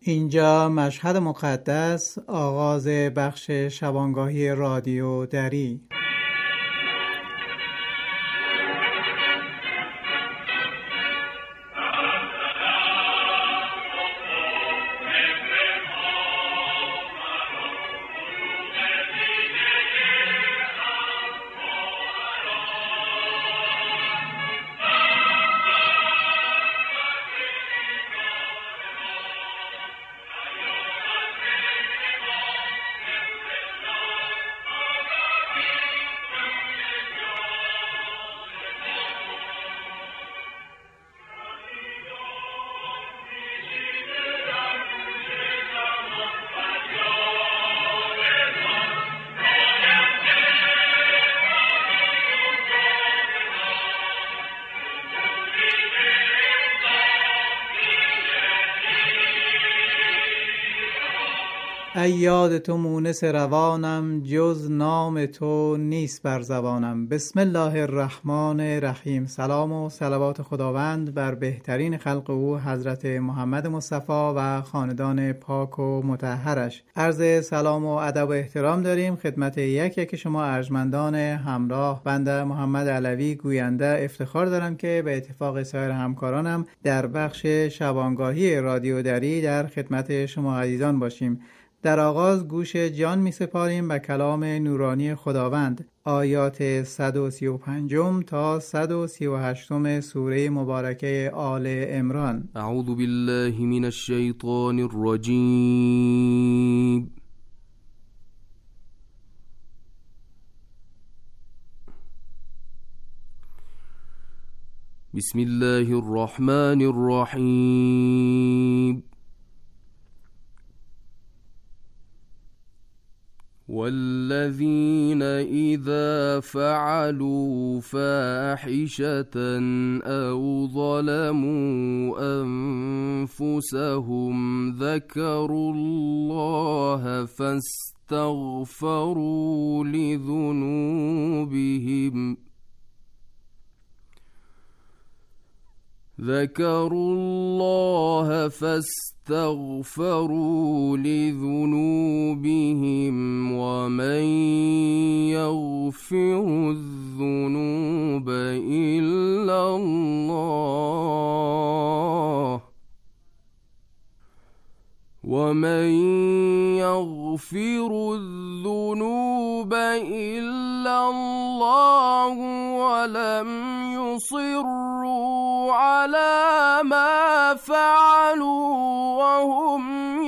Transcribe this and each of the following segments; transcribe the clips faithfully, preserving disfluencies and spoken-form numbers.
اینجا مشهد مقدس، آغاز بخش شبانگاهی رادیو دری. ای یاد تو مونس روانم، جز نام تو نیست بر زبانم. بسم الله الرحمن الرحیم. سلام و صلوات خداوند بر بهترین خلق او حضرت محمد مصطفی و خاندان پاک و مطهرش. عرض سلام و ادب و احترام داریم خدمت یک یک شما ارجمندان همراه. بنده محمد علوی گوینده افتخار دارم که به اتفاق سایر همکارانم در بخش شبانگاهی رادیو دری در خدمت شما عزیزان باشیم. در آغاز گوش جان می سپاریم به کلام نورانی خداوند، آیات صد و سی و پنج تا صد و سی و هشت سوره مبارکه آل عمران. اعوذ بالله من الشیطان الرجیم. بسم الله الرحمن الرحیم. والذين إذا فعلوا فاحشة أو ظلموا أنفسهم ذكروا الله فاستغفروا لذنوبهم ذكروا الله فاستغفروا لذنوبهم ومن يغفر الذنوب إلا الله ومن يغفر الذنوب إلا الله ولم يصروا على ما فعلوا وهم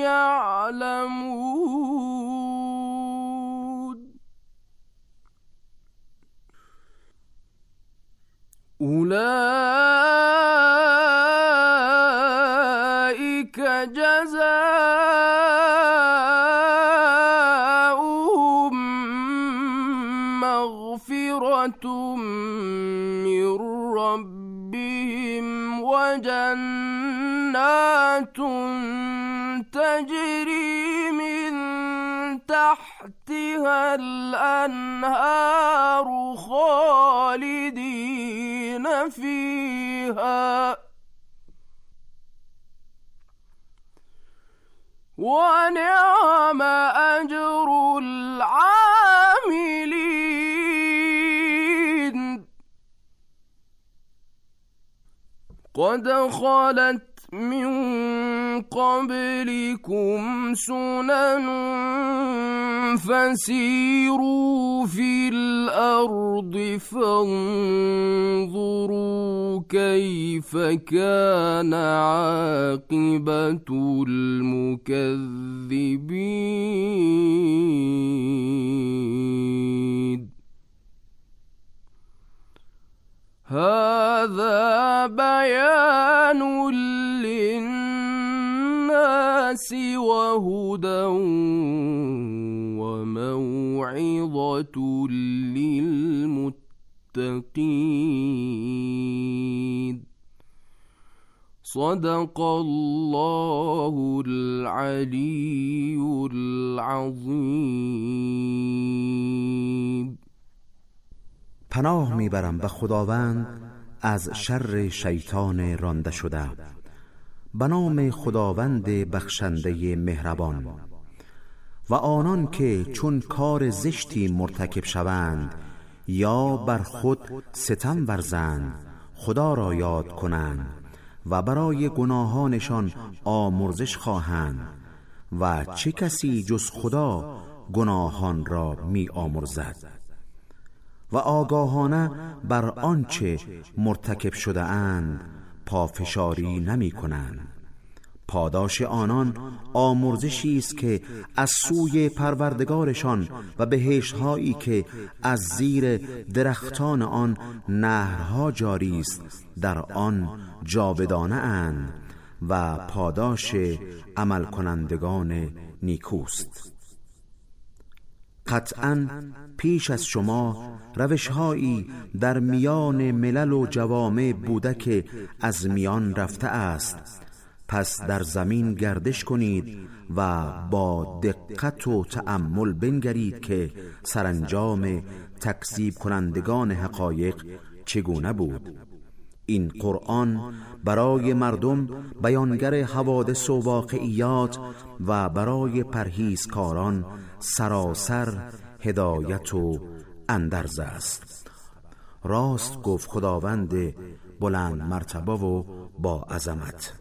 يعلمون أولئك جزاؤهم مغفرة من ربهم وجنات تجري من تحتها الأنهار خالدين فيها ونعم أجر العاملين. قد خلت من قبلكم سنن فسيروا في الأرض فانظروا كيف كان عاقبة المكذبين. هذا بيان للناس وهدى وموعظة للمتقين. صدق الله العلي العظيم. پناه میبرم به خداوند از شر شیطان رانده شده. به نام خداوند بخشنده مهربان. و آنان که چون کار زشتی مرتکب شوند یا بر خود ستم ورزند خدا را یاد کنند و برای گناهانشان آمرزش خواهند و چه کسی جز خدا گناهان را می آمرزد و آگاهانه بر آنچه مرتکب شده اند پافشاری نمی کنند. پاداش آنان آمرزشی است که از سوی پروردگارشان و بهشت‌هایی که از زیر درختان آن نهرها جاری است در آن جاودانه اند و پاداش عمل کنندگان نیکوست. قطعاً پیش از شما روش‌هایی در میان ملل و جوامع بوده که از میان رفته است. پس در زمین گردش کنید و با دقت و تأمل بنگرید که سرانجام تکذیب کنندگان حقایق چگونه بود. این قرآن برای مردم بیانگر حوادث و واقعیات و برای پرهیزکاران سراسر هدایت و اندرز است. راست گفت خداوند بلند مرتبه و با عظمت.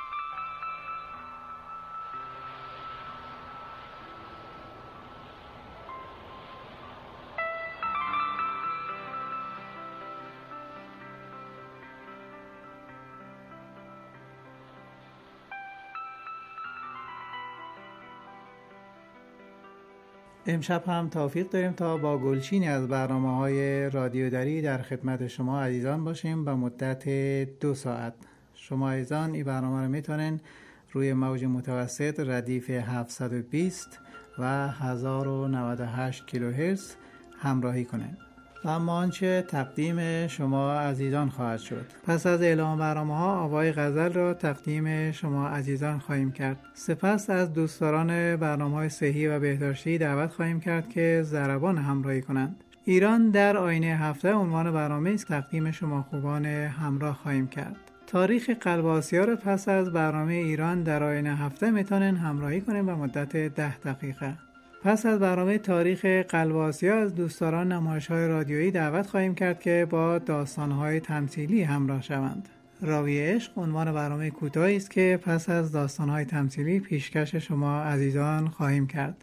امشب هم توفیق داریم تا با گلچینی از برنامه‌های رادیو دری در خدمت شما عزیزان باشیم به مدت دو ساعت. شما عزیزان این برنامه رو میتونین روی موج متوسط ردیف هفتصد و بیست و هزار و نود و هشت کیلوهرتز همراهی کنین. و اما آنچه تقدیم شما عزیزان خواهد شد. پس از اعلام برنامه‌ها آوای غزل را تقدیم شما عزیزان خواهیم کرد. سپس از دوستداران برنامه‌های صحی و بهداشتی دعوت خواهیم کرد که ضربان همراهی کنند. ایران در آینه هفته عنوان برنامه است تقدیم شما خوبان همراه خواهیم کرد. تاریخ قلب آسیا را پس از برنامه ایران در آینه هفته میتونن همراهی کنیم به مدت ده دقیقه. پس از برنامه تاریخ قلب آسیا از دوستداران نمایش‌های رادیویی دعوت خواهیم کرد که با داستان‌های تمثیلی همراه شوند. راوی عشق عنوان برنامه کوتاهی است که پس از داستان‌های تمثیلی پیشکش شما عزیزان خواهیم کرد.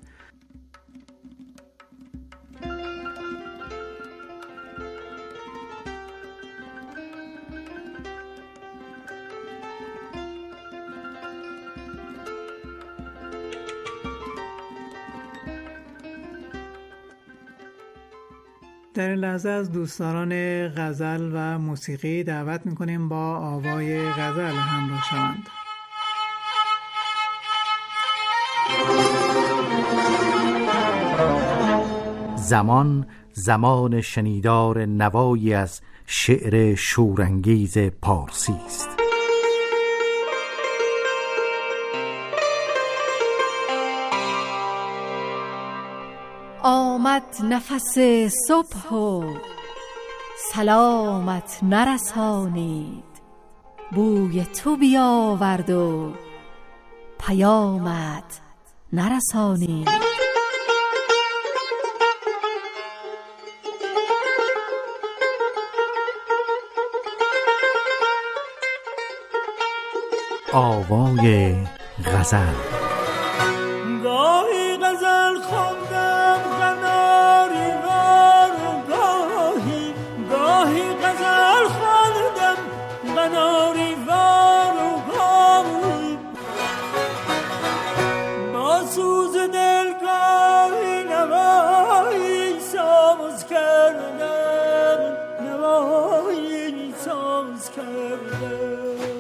در این لحظه از دوستداران غزل و موسیقی دعوت میکنیم با آوای غزل همراه شوند. زمان زمان شنیدار نوایی از شعر شورانگیز پارسی است. آمد نفس صبح و سلامت نرسانید، بوی تو بیاورد و پیامت نرسانید. آوای غزل. گاهی غزل خواندم قناری وار و گاهی گاهی غزل خواندم قناری وار و گاهی با سوز دل گاهی نوایی ساز کردم نوایی ساز کردم.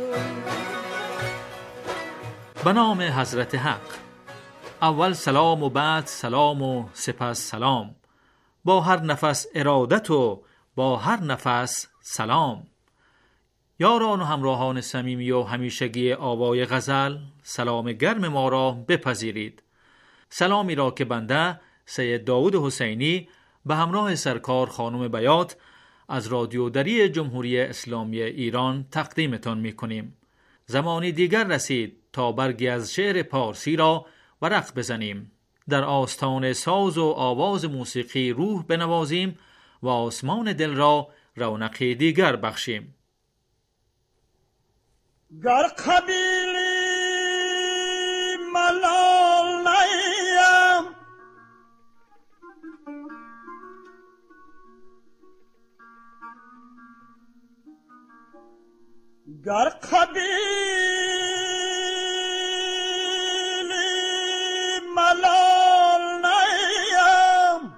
به نام حضرت حق. اول سلام و بعد سلام و سپس سلام، با هر نفس ارادت و با هر نفس سلام. یاران و همراهان صمیمی و همیشگی آوای غزل، سلام گرم ما را بپذیرید. سلامی را که بنده سید داود حسینی به همراه سرکار خانم بیات از رادیو دری جمهوری اسلامی ایران تقدیمتان می کنیم. زمانی دیگر رسید تا برگی از شعر پارسی را ورق بزنیم، در آستان ساز و آواز موسیقی روح بنوازیم و آسمان دل را رونقی دیگر بخشیم. گر قبیلی ملال نیم، گر قبیلی ملال نیم،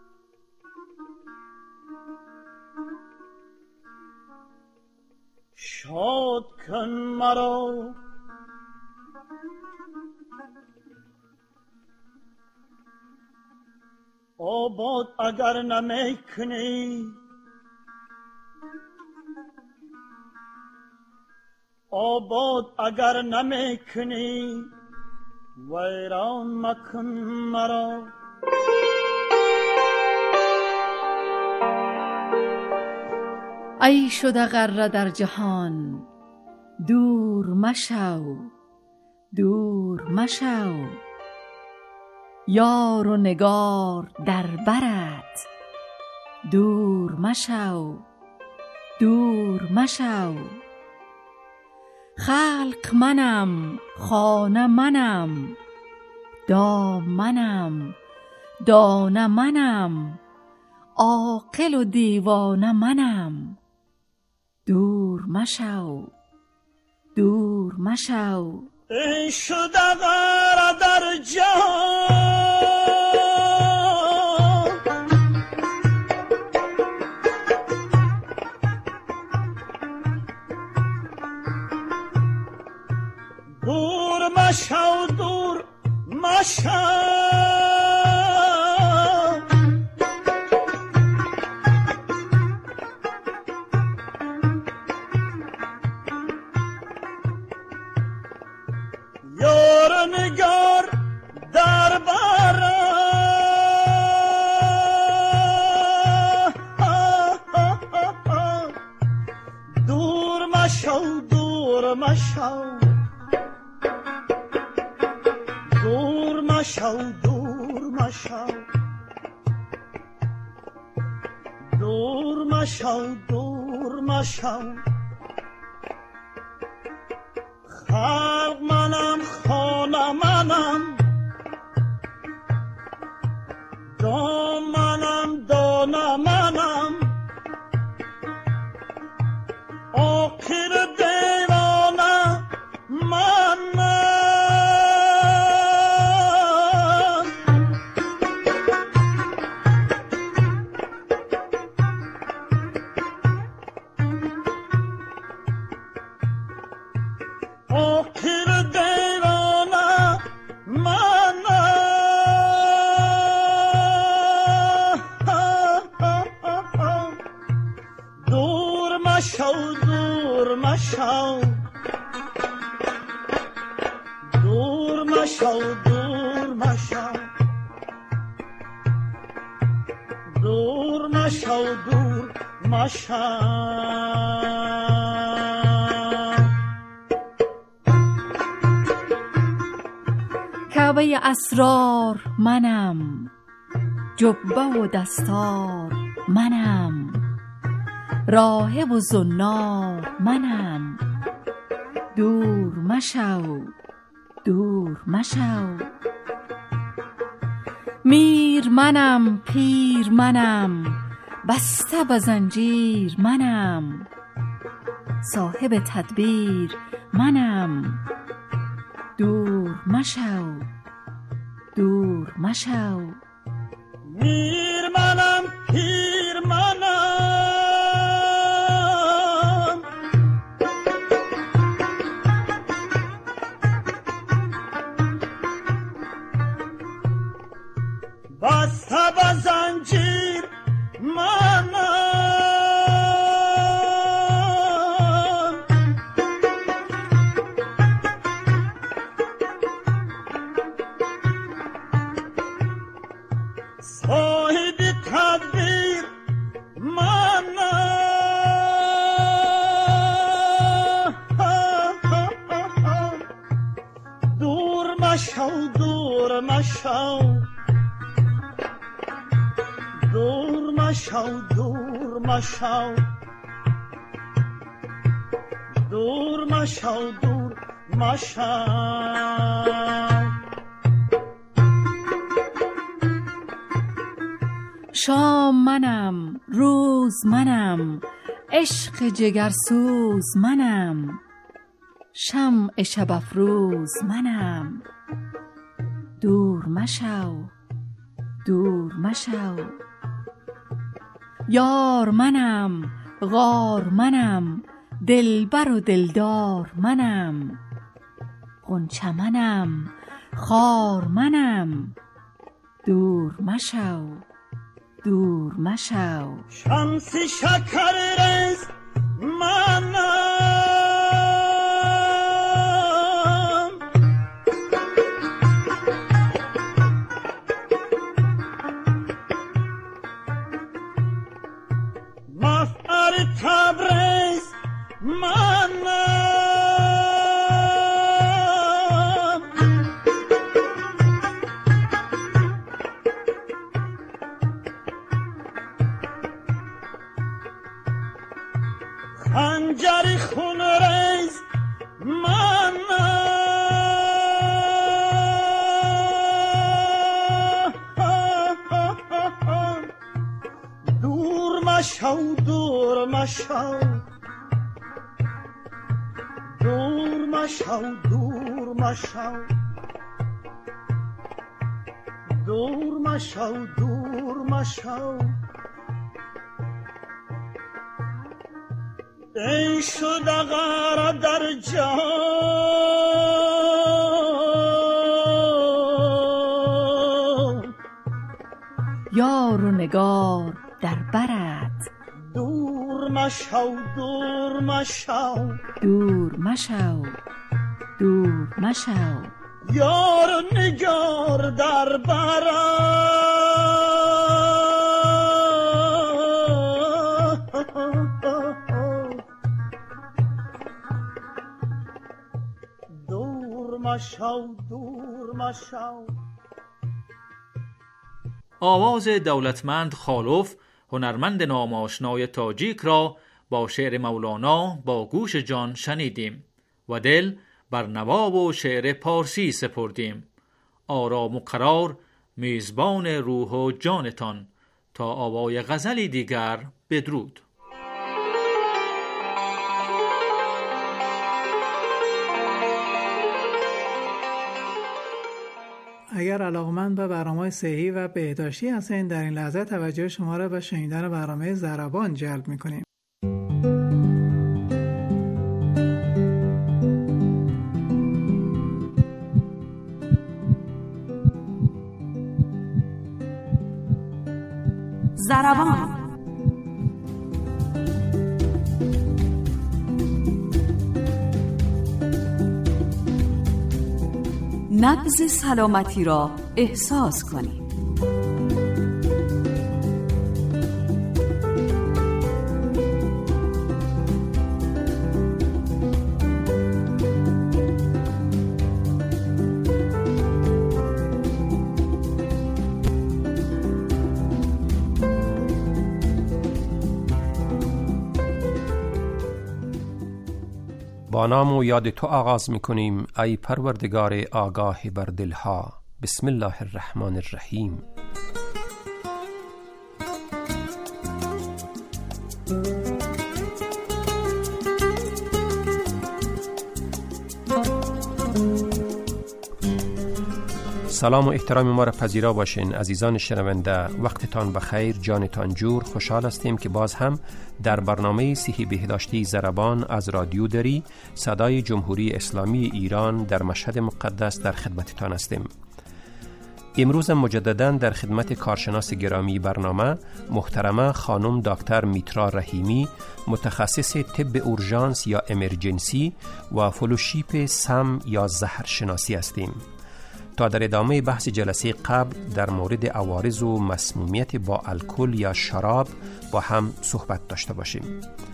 شاد کن مرا آباد اگر نمی کنی، آباد اگر نمی کنی ویران مکن مرا. ای شده غره در جهان دور مشو، دور مشو، یار و نگار در برت دور مشو، دور مشو. خلق منم، خانه منم، دام منم، دانه منم، عاقل و دیوانه منم، دور مشو، دور مشو. ای شده غره در جهان دور مشو، دور مشو. یار نگار در بر دور مشو، دور مشو، دور مشو، دور مشو، دور مشو، دور مشو. خلق منم، خانه منم، دام منم، دانه منم، عاقل دیوانه منم. عاقل دیوانه منم. دور مشو، دور مشو، دور مشو، دور مشو، دور مشو، دور مشو. کعبه اسرار منم، جبه و دستار منم، راهب و زنار منم، دور مشو، دور مشو. میر منم، پیر منم، بسته به زنجیر منم، صاحب تدبیر منم، دور مشو، دور مشو. میر منم، پیر منم، بسته به زنجیر منم، صاحب تدبیر منم. مشو دور مشو دور مشو دور مشو دور مشو دور مشو شام منم روز منم عشق جگرسوز منم شمع شب افروز منم دور مشو دور مشو یار منم غار منم دلبر و دلدار منم غنچه منم خار منم دور مشو دور مشو شمس شکر رز منم مفعل تبریز منم خنجر خون ریز منم دور مشو دور مشو دور مشو دور مشو دور مشو دور مشو ای شد غره در جان یار و نگار در برت دور مشو دور مشو دور مشو دور مشو یار و نگار در برت دور مشو دور مشو. آواز دولتمند خالوف هنرمند ناماشنای تاجیک را با شعر مولانا با گوش جان شنیدیم و دل بر نوا و شعر پارسی سپردیم. آرام و قرار میزبان روح و جانتان. تا آوای غزلی دیگر بدرود. اگر علاقمند به برنامه‌های صحی و بهداشتی هستین، در این لحظه توجه شما را به شنیدن برنامه ضربان جلب می‌کنیم. ضربان. نبض سلامتی را احساس کنید. با نام و یاد تو آغاز میکنیم ای پروردگار آگاه بر دلها. بسم الله الرحمن الرحیم. سلام و احترام ما را پذیرا باشین عزیزان شنونده. وقتتان بخیر، جانتان جور. خوشحال هستیم که باز هم در برنامه صحی بهداشتی ضربان از رادیو دری صدای جمهوری اسلامی ایران در مشهد مقدس در خدمتتان هستیم. امروز مجددا در خدمت کارشناس گرامی برنامه محترمه خانم دکتر میترا رحیمی، متخصص طب اورژانس یا امرجنسی و فلوشیپ سم یا زهر شناسی هستیم. تا در ادامه بحث جلسه قبل در مورد عوارض و مسمومیت با الکل یا شراب با هم صحبت داشته باشیم.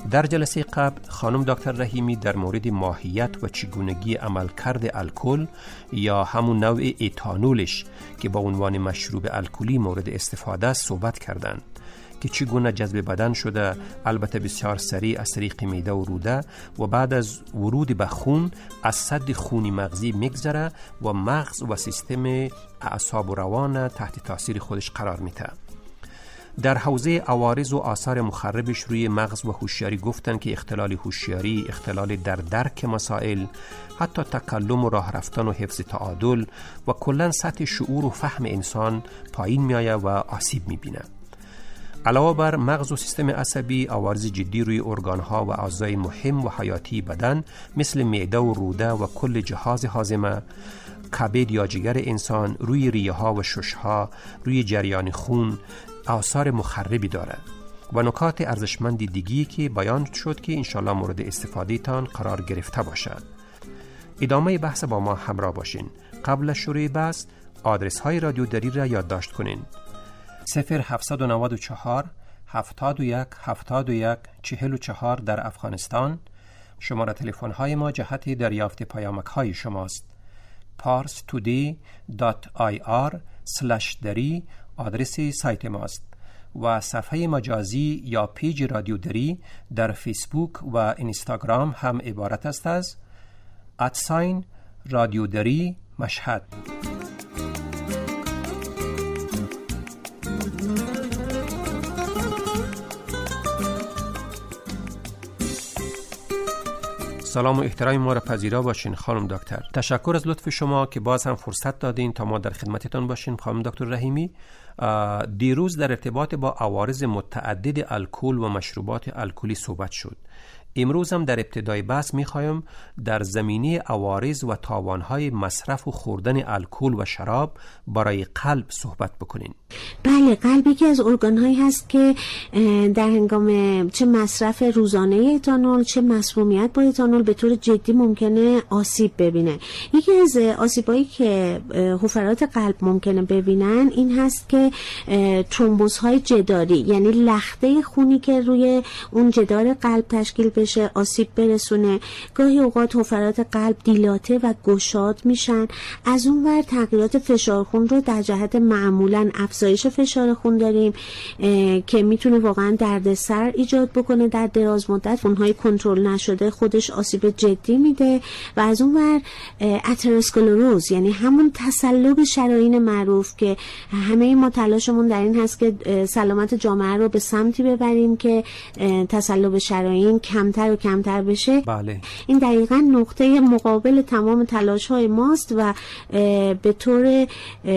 در جلسه قبل خانم دکتر رحیمی در مورد ماهیت و چگونگی عملکرد الکل یا همون نوع ایتانولش که با عنوان مشروب الکلی مورد استفاده است صحبت کردند که چگونه جذب بدن شده، البته بسیار سریع از طریق معده و روده و بعد از ورود به خون از سد خونی مغزی میگذره و مغز و سیستم اعصاب و روان تحت تاثیر خودش قرار میده. در حوزه عوارض و آثار مخربش روی مغز و هوشیاری گفتن که اختلال هوشیاری، اختلال در درک مسائل، حتی تکلم و راه رفتن و حفظ تعادل و کلاً سطح شعور و فهم انسان پایین میآید و آسیب میبینه. علاوه بر مغز و سیستم عصبی، عوارض جدی روی ارگانها و اعضای مهم و حیاتی بدن مثل معده و روده و کل جهاز هاضمه، کبد یا جگر انسان، روی ریه ها و شش ها، روی جریان خون آثار مخربی دارد و نکات ارزشمند دیگی که بیان شد که انشالله مورد استفاده تان قرار گرفته باشد. ادامه بحث با ما همراه باشین. قبل از شروع بحث آدرس های رادیو دری را یادداشت کنین: صفر هفتصد و نود و چهار هفتاد و یک هفتاد و یک چهل و چهار در افغانستان. شماره تلفن های ما جهت دریافت پیامک های شماست. پارس تودی دات آی آر سلش دری آدرس سایت ماست و صفحه مجازی یا پیج رادیو دری در فیسبوک و اینستاگرام هم عبارت است از ادساین رادیو دری مشهد. سلام و احترام ما را پذیرا باشین خانم دکتر. تشکر از لطف شما که باز هم فرصت دادین تا ما در خدمتتان باشیم خانم دکتر رحیمی. دیروز در ارتباط با عوارض متعدد الکل و مشروبات الکلی صحبت شد. امروز هم در ابتدای بحث می‌خوایم در زمینه عوارض و تاوان‌های مصرف و خوردن الکل و شراب برای قلب صحبت بکنین. بله، قلب یکی از ارگان‌هایی هست که در هنگام چه مصرف روزانه اتانول چه مسمومیت با اتانول به طور جدی ممکنه آسیب ببینه. یکی از آسیبایی که حفرات قلب ممکنه ببینن این هست که ترومبوزهای جداری، یعنی لخته خونی که روی اون جدار قلب تشکیل بشه آسیب برسونه. گاهی اوقات حفرات قلب دیلاته و گشاد میشن. از اون ور تغییرات فشار خون رو در جهت معمولاً افزایش فشار خون داریم که میتونه واقعا دردسر ایجاد بکنه در دراز مدت. خونهای کنترل نشده خودش آسیب جدی میده. و از اون ور اتروسکلروز، یعنی همون تصلب شرايين معروف که همه ما تلاشمون در این هست که سلامت جامعه رو به سمتی ببریم که تصلب شرايين کمتر و کمتر بشه. بله. این دقیقاً نقطه مقابل تمام تلاش‌های ماست و به طور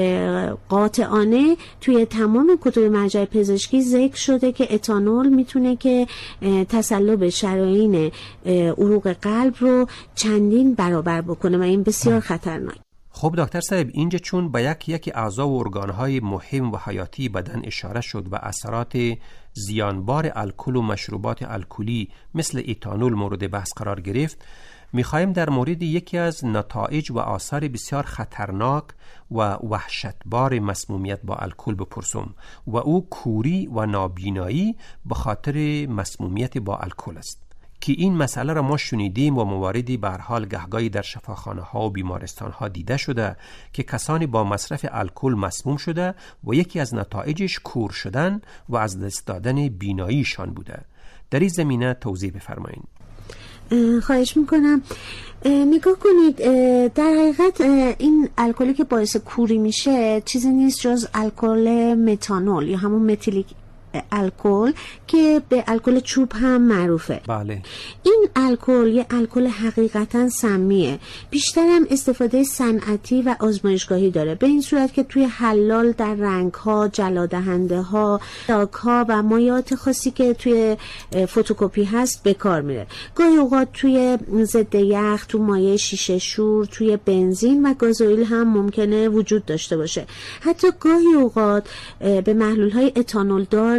قاطعانه توی تمام کتب مرجع پزشکی ذکر شده که اتانول میتونه که تصلب شرايين عروق قلب رو چندین برابر بکنه و این بسیار خطرناک. خب دکتر صاحب، اینجا چون به یک یک اعضا و ارگانهای مهم و حیاتی بدن اشاره شد و اثرات زیانبار الکل و مشروبات الکلی مثل ایتانول مورد بحث قرار گرفت، میخوایم در مورد یکی از نتایج و آثار بسیار خطرناک و وحشتبار مسمومیت با الکل بپرسم و او کوری و نابینایی به خاطر مسمومیت با الکل است که این مسئله را ما شنیدیم و مواردی به هر حال گهگاهی در شفاخانه ها و بیمارستان ها دیده شده که کسانی با مصرف الکل مسموم شده و یکی از نتایجش کور شدن و از دست دادن بیناییشان بوده. در این زمینه توضیح بفرمایید. خواهش میکنم. نگاه کنید، در حقیقت این الکلی که باعث کوری میشه چیزی نیست جز الکل متانول یا همون متیلیک الکل که به الکل چوب هم معروفه. بله. این الکل یه الکل حقیقتا سمیه. بیشتر هم استفاده صنعتی و آزمایشگاهی داره، به این صورت که توی حلال در رنگ‌ها، جلادهنده‌ها، لاک‌ها و مایعات خاصی که توی فتوکپی هست به کار میره. گاهی اوقات توی ضد یخ، تو مایع شیشه شور، توی بنزین و گازوئیل هم ممکنه وجود داشته باشه. حتی گاهی اوقات به محلول‌های اتانول دار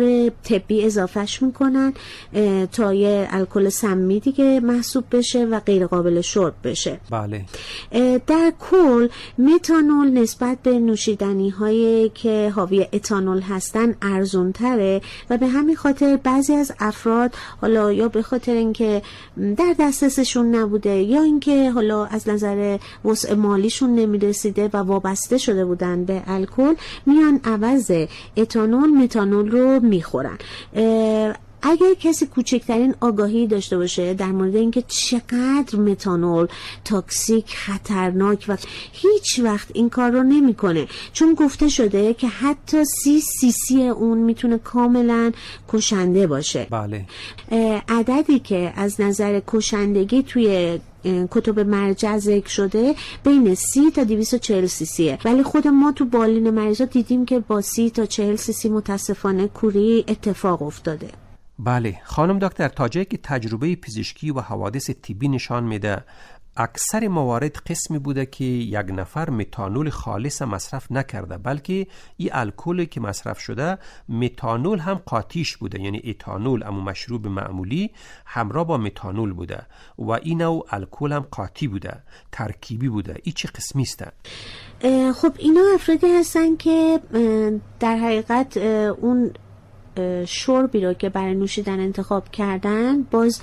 طور طبی اضافهش میکنن تا یه الکل سمی دیگه محسوب بشه و غیر قابل شرب بشه. بله. در کل متانول نسبت به نوشیدنی هایی که حاوی اتانول هستن ارزون تره و به همین خاطر بعضی از افراد حالا یا به خاطر اینکه در دسترسشون نبوده یا اینکه حالا از نظر وسع مالیشون نمیرسیده و وابسته شده بودن به الکل میان عوض اتانول متانول رو میخورن. اگر کسی کوچکترین آگاهی داشته باشه در مورد اینکه چقدر متانول تاکسیک خطرناک و هیچ وقت این کار رو نمیکنه، چون گفته شده که حتی سی سی سی اون میتونه کاملا کشنده باشه. بله. عددی که از نظر کشندگی توی کتب مرجع ذکر شده بین سی تا دویست و چهل سی سیه، ولی خود ما تو بالین مریضا دیدیم که با سی تا چهل سی سی متاسفانه کوری اتفاق افتاده. بله خانم دکتر، تا جایی که تجربه پزشکی و حوادث طبی نشان میده اکثر موارد قسمی بوده که یک نفر متانول خالص مصرف نکرده، بلکه این الکلی که مصرف شده متانول هم قاطیش بوده، یعنی اتانول اما مشروب معمولی همراه با متانول بوده و این نوع الکل هم قاطی بوده، ترکیبی بوده. این چه قسمی است؟ خب اینا افرادی هستن که در حقیقت اون شربی رو که برای نوشیدن انتخاب کردن باز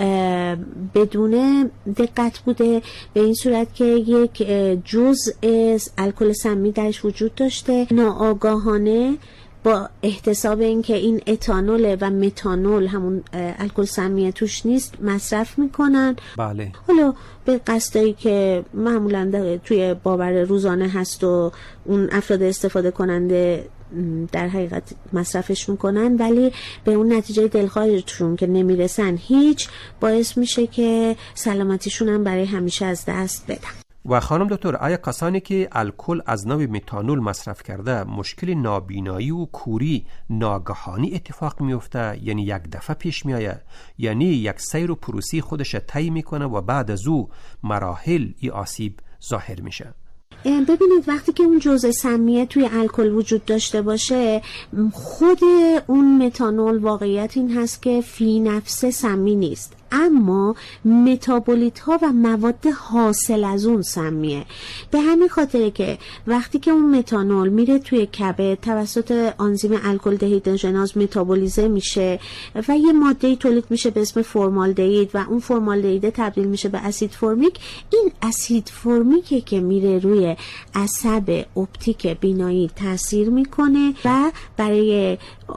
بدون دقت بوده، به این صورت که یک جزء الکل سمی درش وجود داشته، ناآگاهانه با احتساب اینکه این اتانول و متانول همون الکل سمی توش نیست مصرف میکنن. بله. حالا به قصدی که معمولا توی باور روزانه هست و اون افراد استفاده کننده در حقیقت مصرفش میکنن، ولی به اون نتیجه دلخواهشون که نمیرسن هیچ، باعث میشه که سلامتیشون هم برای همیشه از دست بدن. و خانم دکتر، آیا کسانی که الکل از نوع متانول مصرف کرده مشکل نابینایی و کوری ناگهانی اتفاق میفته، یعنی یک دفعه پیش میآید، یعنی یک سیر و پروسی خودش طی میکنه و بعد از او مراحل ای آسیب ظاهر میشه؟ ببینید وقتی که اون جزء سمیه توی الکل وجود داشته باشه، خود اون متانول واقعیت این هست که فی نفسه سمی نیست، اما متابولیت ها و مواد حاصل از اون سمیه. به همین خاطره که وقتی که اون متانول میره توی کبد توسط آنزیم الکل دهیدروژناز متابولیزه میشه و یه ماده‌ای تولید میشه به اسم فرمالدهید و اون فرمالدهید تبدیل میشه به اسید فرمیک. این اسید فرمیکه که میره روی عصب اپتیک بینایی تاثیر میکنه و برای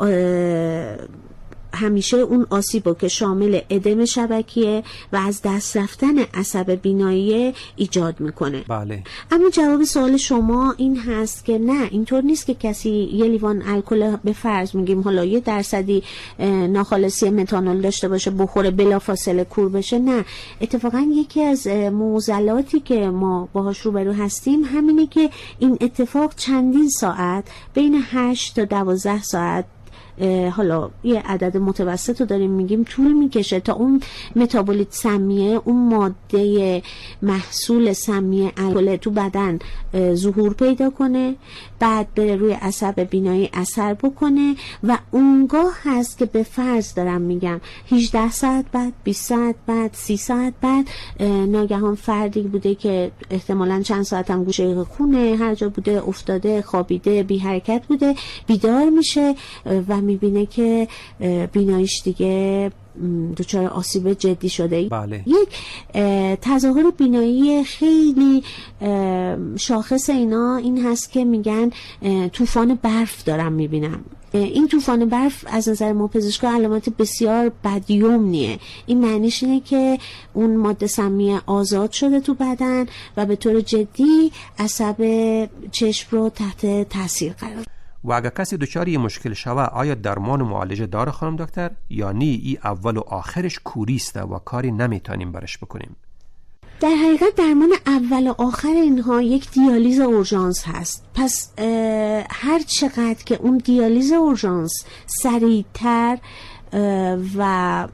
همیشه اون آسیبو که شامل ادم شبکیه و از دست رفتن عصب بینایی ایجاد میکنه. بله. اما جواب سوال شما این هست که نه، اینطور نیست که کسی یه لیوان الکل به فرض میگیم حالا یه درصدی ناخالصی متانول داشته باشه بخوره بلافاصله کور بشه. نه، اتفاقا یکی از معضلاتی که ما باهاش روبرو هستیم همینه که این اتفاق چندین ساعت، بین هشت تا دوازده ساعت، حالا یه عدد متوسط رو داریم میگیم، طول میکشه تا اون متابولیت سمیه، اون ماده محصول سمی الکل تو بدن ظهور پیدا کنه، بعد بره روی عصب بینایی اثر بکنه و اونگاه هست که به فرض دارم میگم هجده ساعت بعد، بیست ساعت بعد، سی ساعت بعد ناگهان فردی بوده که احتمالاً چند ساعت هم گوشه خونه هر جا بوده افتاده، خوابیده، بی حرکت بوده، بیدار میشه و میبینه که بیناییش دیگه دچار آسیب جدی شده. بله. یک تظاهر بینایی خیلی شاخص اینا این هست که میگن طوفان برف دارم میبینم. این طوفان برف از نظر ما پزشکا علامت بسیار بدیومنیه. این معنیش اینه که اون ماده سمی آزاد شده تو بدن و به طور جدی عصب چشم رو تحت تاثیر قرار. و اگر کسی دچار یه مشکل شوه آیا درمان و معالجه داره خانم دکتر، یا نی ای اول و آخرش کوریسته و کاری نمیتونیم برش بکنیم؟ در حقیقت درمان اول و آخر اینها یک دیالیز اورژانس هست. پس هر چقدر که اون دیالیز اورژانس سریعتر و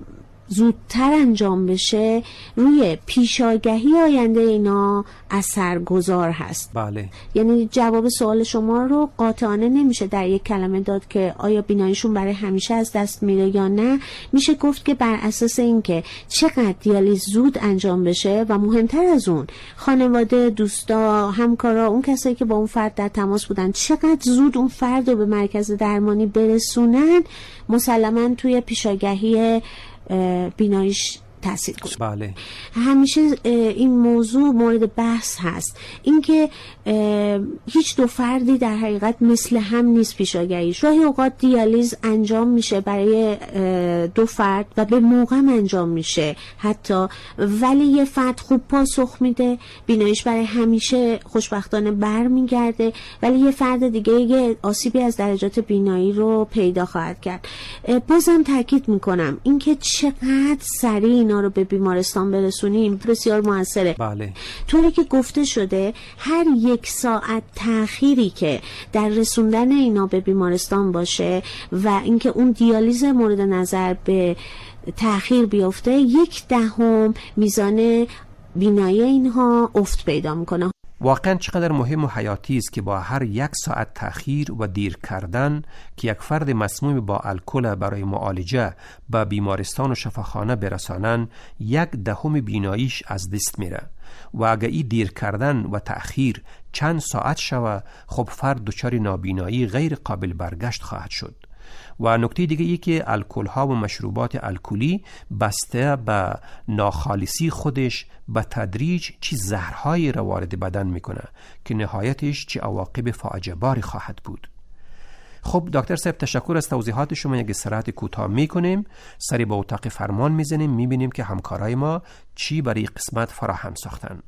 زودتر انجام بشه روی پیشاگهی آینده اینا اثرگذار هست. بله. یعنی جواب سوال شما رو قاطعانه نمیشه در یک کلمه داد که آیا بیناییشون برای همیشه از دست میره یا نه. میشه گفت که بر اساس اینکه چقدر دیالیز زود انجام بشه و مهمتر از اون خانواده، دوستا، همکارا، اون کسایی که با اون فرد در تماس بودن چقدر زود اون فرد رو به مرکز درمانی برسونن، مسلماً توی پیشاگهی بیناییش تاثیر گذاره. بله. همیشه این موضوع مورد بحث هست، اینکه هیچ دو فردی در حقیقت مثل هم نیست پیشاگهیش. راهی اوقات دیالیز انجام میشه برای دو فرد و به موقع انجام میشه حتی، ولی یه فرد خوب پاسخ میده، بیناییش برای همیشه خوشبختانه بر میگرده، ولی یه فرد دیگه یه آسیبی از درجات بینایی رو پیدا خواهد کرد. بازم تاکید میکنم اینکه چقدر سریع اینا رو به بیمارستان برسونیم بسیار موثره. بله. طوری که گفته شده هر یک ساعت تأخیری که در رسوندن اینا به بیمارستان باشه و اینکه اون دیالیز مورد نظر به تأخیر بیفته، یک دهم میزان بینایی اینها افت پیدا میکنه. واقعا چقدر مهم و حیاتی است که با هر یک ساعت تأخیر و دیر کردن که یک فرد مسموم با الکل برای معالجه به بیمارستان و شفاخانه برسانن، یک دهم بیناییش از دست میره و اگه این دیر کردن و تأخیر چند ساعت شوه، خب فرد دچار نابینایی غیر قابل برگشت خواهد شد. و نکته دیگه ای که الکل ها و مشروبات الکلی بسته به ناخالصی خودش به تدریج چی زهرهایی را وارد بدن میکنه که نهایتش چی عواقب فاجعه باری خواهد بود. خب دکتر صاحب تشکر از توضیحات شما. یک استراحت کوتاه میکنیم، سری به اتاق فرمان میزنیم، میبینیم که همکارای ما چی برای قسمت فراهم ساختن.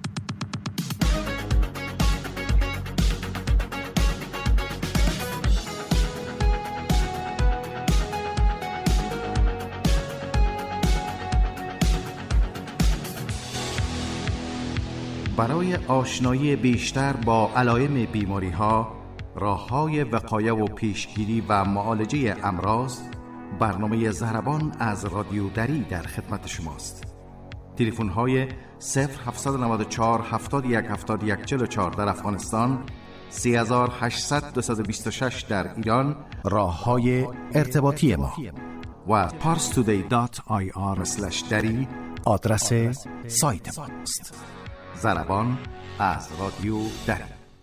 برای آشنایی بیشتر با علائم بیماری‌ها، راه‌های وقایه و پیشگیری و معالجه امراض، برنامه ضربان از رادیو دری در خدمت شماست. تلفن‌های صفر هفت نه چهار هفتاد و یک هفتاد و یک چهل و چهار در افغانستان، سه هشت صفر دو دو شش در ایران، راه‌های ارتباطی ما و parstoday دات آی آر اسلش دری آدرس سایت ماست. ضربان از رادیو دری.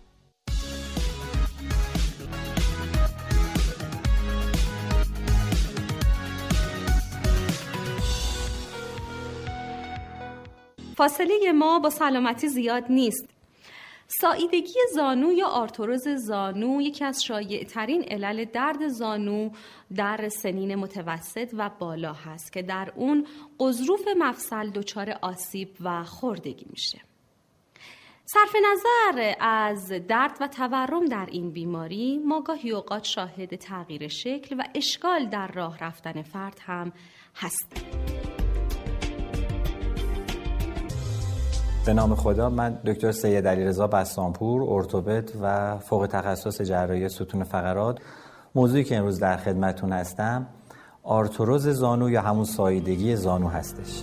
فاصله ما با سلامتی زیاد نیست. ساییدگی زانو یا آرتروز زانو یکی از شایع‌ترین علل درد زانو در سنین متوسط و بالا هست که در اون غضروف مفصل دچار آسیب و خوردگی میشه. صرف نظر از درد و تورم در این بیماری، ما گاهی اوقات شاهد تغییر شکل و اشکال در راه رفتن فرد هم هستیم. به نام خدا، من دکتر سید علیرضا بسطامپور، ارتوپد و فوق تخصص جراحی ستون فقرات. موضوعی که امروز در خدمتتون هستم آرتروز زانو یا همون ساییدگی زانو هستش.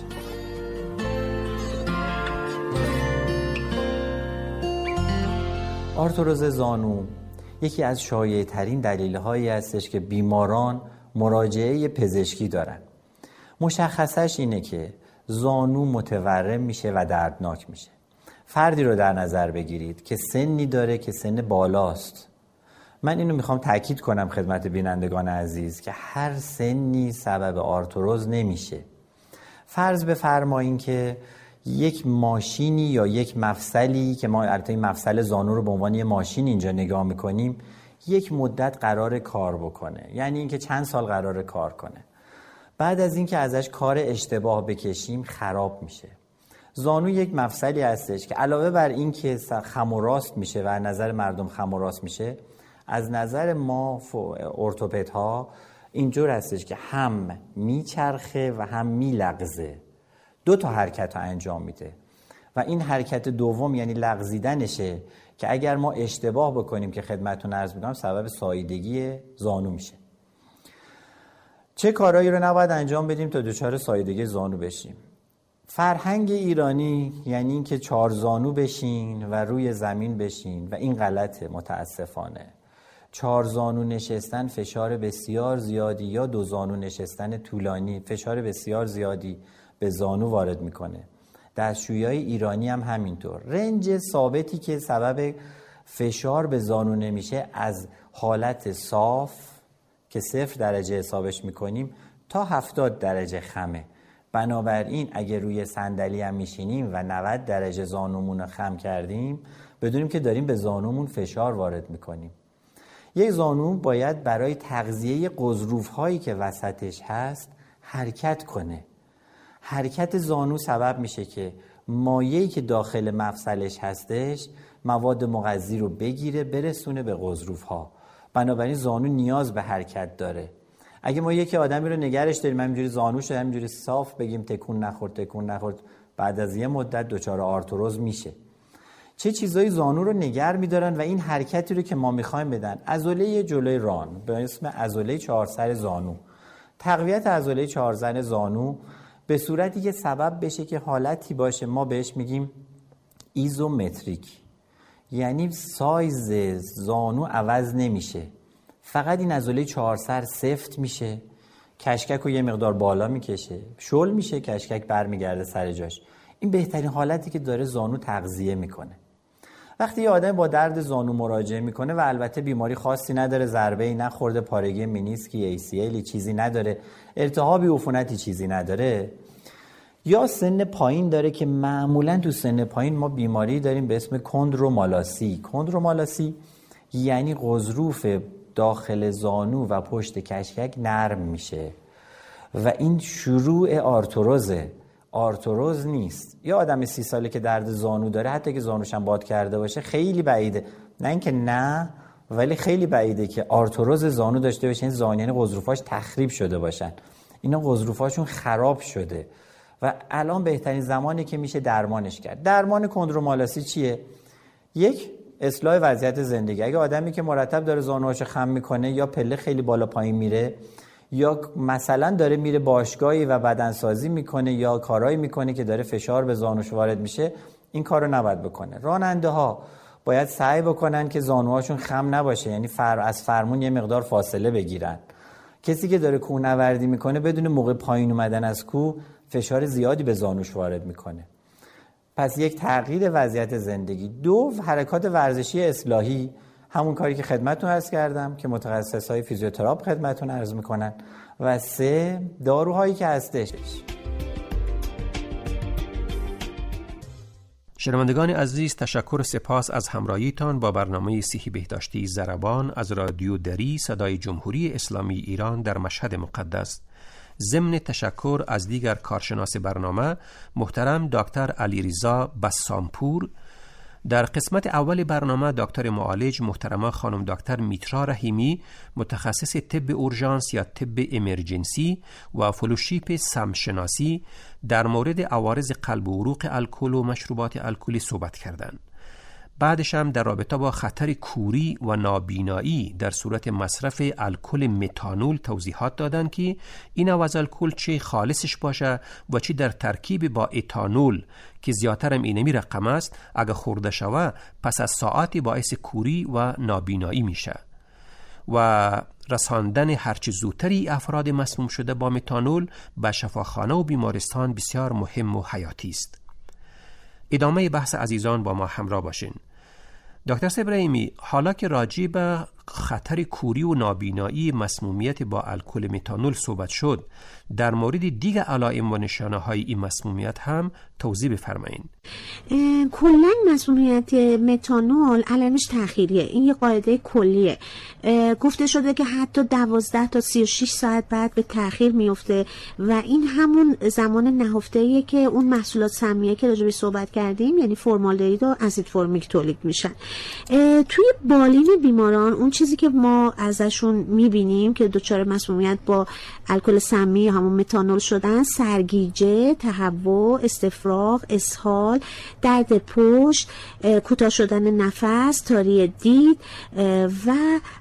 آرتروز زانو یکی از شایع ترین دلیل هایی هستش که بیماران مراجعه پزشکی دارن. مشخصش اینه که زانو متورم میشه و دردناک میشه. فردی رو در نظر بگیرید که سنی داره که سن بالاست. من اینو میخوام تاکید کنم خدمت بینندگان عزیز که هر سنی سبب آرتروز نمیشه. فرض بفرمایید که یک ماشینی یا یک مفصلی که ما البته این مفصل زانو رو به عنوان یه ماشین اینجا نگاه میکنیم، یک مدت قرار کار بکنه، یعنی اینکه چند سال قرار کار کنه. بعد از اینکه ازش کار اشتباه بکشیم خراب میشه. زانو یک مفصلی هستش که علاوه بر این که خم و راست میشه و از نظر مردم خم و راست میشه، از نظر ما ارتوپدها اینجور هستش که هم میچرخه و هم میلغزه. دو تا حرکت رو انجام میده و این حرکت دوم یعنی لغزیدنشه که اگر ما اشتباه بکنیم که خدمتتون عرض میکنم سبب ساییدگی زانو میشه. چه کارهایی رو نباید انجام بدیم تا دچار ساییدگی زانو بشیم؟ فرهنگ ایرانی یعنی این که چهار زانو بشین و روی زمین بشین و این غلطه متاسفانه. چهار زانو نشستن فشار بسیار زیادی یا دو زانو نشستن طولانی فشار بسیار زیادی به زانو وارد میکنه. دستشویی‌های ایرانی هم همینطور. رنج ثابتی که سبب فشار به زانو نمیشه از حالت صاف که صفر درجه حسابش میکنیم تا هفتاد درجه خمه. بنابراین اگه روی صندلی هم میشینیم و نود درجه زانومون رو خم کردیم بدونیم که داریم به زانومون فشار وارد میکنیم. یک زانو باید برای تغذیه غضروف هایی که وسطش هست حرکت کنه. حرکت زانو سبب میشه که مایعی که داخل مفصلش هستش مواد مغذی رو بگیره برسونه به غضروف ها. بنابراین زانو نیاز به حرکت داره. اگه ما یکی آدمی رو نگرش داریم همینجوری زانوش رو همینجوری صاف بگیم تکون نخورد تکون نخورد بعد از یه مدت دچار آرتروز میشه. چه چیزایی زانو رو نگر میدارن و این حرکتی رو که ما میخوایم بدن عضله جلوی ران به اسم عضله چهارسر زانو، تقویت عضله چهارسر زانو به صورتی که سبب بشه که حالتی باشه ما بهش میگیم ایزومتریک، یعنی سایز زانو عوض نمیشه، فقط این عضله چهارسر سفت میشه، کشکک رو یه مقدار بالا میکشه، شل میشه، کشکک برمیگرده سر جاش. این بهترین حالتی که داره زانو تغذیه میکنه. وقتی یه آدم با درد زانو مراجعه میکنه و البته بیماری خاصی نداره، ضربه‌ای نخورده، پارگی منیسکی، ای سی ال چیزی نداره، التهابی عفونتی چیزی نداره، یا سن پایین داره که معمولا تو سن پایین ما بیماری داریم به اسم کندرومالاسی. کندرومالاسی یعنی غضروف داخل زانو و پشت کشکک نرم میشه و این شروع آرتروزه. آرتروز نیست. یا آدم سی ساله که درد زانو داره حتی که زانوش هم باد کرده باشه خیلی بعیده، نه اینکه نه ولی خیلی بعیده که آرتروز زانو داشته باشه، این زانو یعنی غضروفاش تخریب شده باشن، اینا غضروفاشون خراب شده و الان بهترین زمانی که میشه درمانش کرد. درمان کندرومالاسی چیه؟ یک، اصلاح وضعیت زندگی. اگه آدمی که مرتب داره زانوهاشو خم میکنه یا پله خیلی بالا پایین میره یا مثلا داره میره باشگاهی و بدنسازی میکنه یا کارهایی میکنه که داره فشار به زانوش وارد میشه، این کارو نباید بکنه. راننده ها باید سعی بکنن که زانوهاشون خم نباشه، یعنی فر... از فرمون یه مقدار فاصله بگیرن. کسی که داره کوهنوردی میکنه بدون موقع پایین اومدن از کوه فشار زیادی به زانوش وارد میکنه. پس یک تغییر وضعیت زندگی. دو، حرکات ورزشی اصلاحی، همون کاری که خدمتتون عرض کردم که متخصصای فیزیوتراپ خدمتتون عرض میکنن. و سه، داروهایی که هستش. شنوندگان عزیز، تشکر و سپاس از همراهیتان با برنامه صحی بهداشتی ضربان از رادیو دری صدای جمهوری اسلامی ایران در مشهد مقدس. ضمن تشکر از دیگر کارشناس برنامه محترم دکتر علیرضا بسامپور. در قسمت اول برنامه دکتر معالج محترمه خانم دکتر میترا رحیمی متخصص طب اورژانس یا طب امرجنسی و فلوشیپ سمشناسی در مورد عوارض قلب و عروق الکل و مشروبات الکلی صحبت کردند. بعدش هم در رابطه با خطر کوری و نابینایی در صورت مصرف الکل متانول توضیحات دادند که این از الکل چه خالصش باشه و چه در ترکیب با اتانول که زیادتر هم اینمی رقم است اگه خورده شوه پس از ساعتی باعث کوری و نابینایی میشه و رساندن هرچه زودتری افراد مسموم شده با متانول به شفاخانه و بیمارستان بسیار مهم و حیاتی است. ادامه بحث عزیزان با ما همراه باشین. دکتر ابراهیمی، حالا که راجع به خطر کوری و نابینایی مسمومیت با الکل متانول صحبت شد، در مورد دیگر علائم و نشانه های این مسمومیت هم توضیح بفرمایید. کلا مسمومیت متانول علائمش تأخیریه. این یه قاعده کلیه. گفته شده که حتی دوازده تا سی و شش ساعت بعد به تأخیر میفته و این همون زمان نهفته‌ایه که اون محصولات سمیه که راجع به صحبت کردیم یعنی فرمالدهید و اسید فرمیک تولید میشن. توی بالین بیماران اون چیزی که ما ازشون میبینیم که دچار مسمومیت با الکل سمی یا همون متانول شدن، سرگیجه، تهوع، استفراغ، اسهال، درد پشت، کوتاه شدن نفس، تاری دید و